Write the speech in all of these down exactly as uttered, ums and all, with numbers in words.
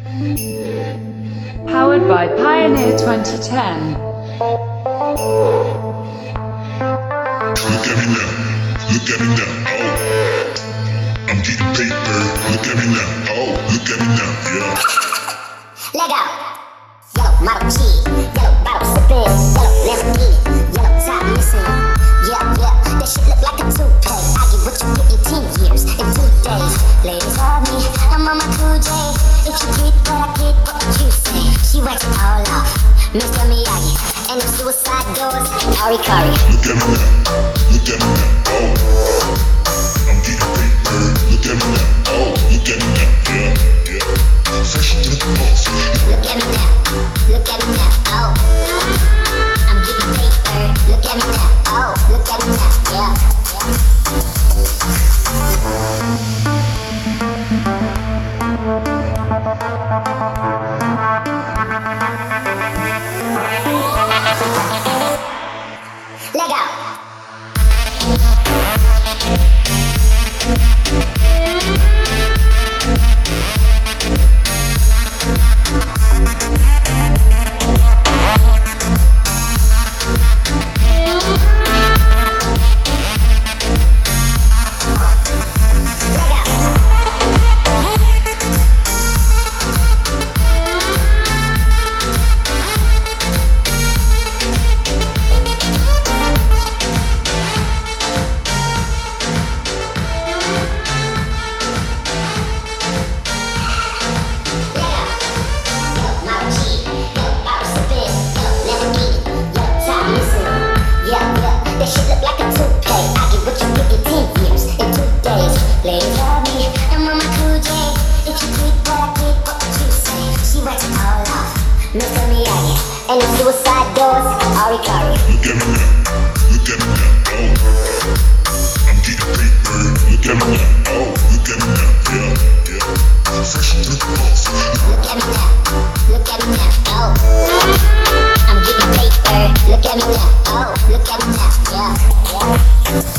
Powered by Pioneer twenty ten. Look at me now, look at me now, oh. I'm getting paper, look at me now, oh, look at me now, yeah. Lego, yellow model G, yellow bottle sipping, yellow Lamborghini, yellow top missing. Yeah, yeah, that shit look like a toupee. I get what you get in ten years, in two days. Ladies love me, I'm on my cool J. If you get what I get, what would you say? She writes it all off, Mister Miyagi, and them suicide doors, Ari Kari. Look at me now, look at me now, oh. I'm getting paper, look at me now, oh, look at me now, yeah, yeah. Fresh to the boss. Look at me now, look at me now, oh. I'm getting paper, look at me now, oh, look at me now, yeah, yeah. Lego. Mister Miyagi, and the suicide doors, Ari Kari. Look at me now, look at me now, oh. I'm getting paper, look at me now, oh, look at me now, yeah, yeah. Fresh to the boss. Look at me now, look at me now, oh. I'm getting paper, look at me now, oh, look at me now, yeah, yeah.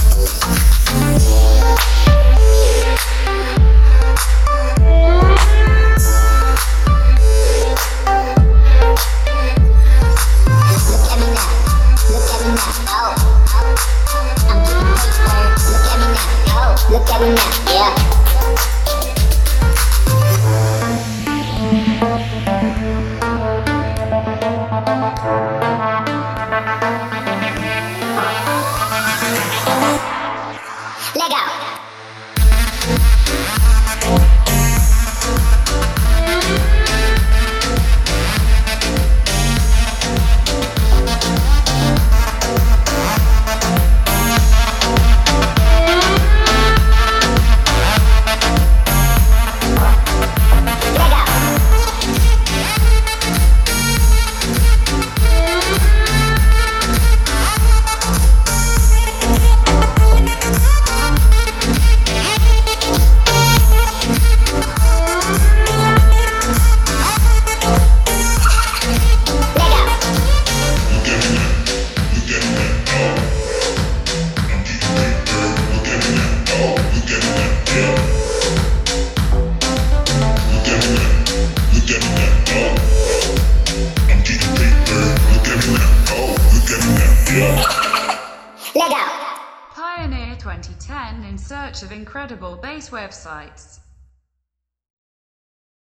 Look at me now, yeah. Lego. Pioneer twenty ten in search of incredible bass websites.